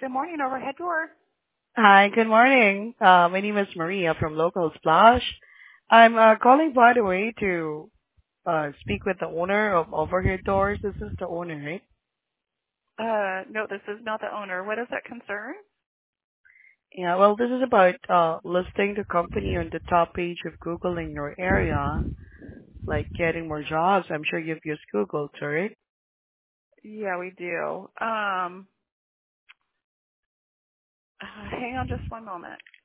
Good morning, overhead door. Hi, good morning. My name is Maria from Local Splash. I'm calling, by the way, to speak with the owner of Overhead Doors. This is the owner, right? No, this is not the owner. What is that concern? Yeah, well, this is about listing the company on the top page of Google in your area, like getting more jobs. I'm sure you've used Google, too, right? Yeah, we do. Hang on just one moment.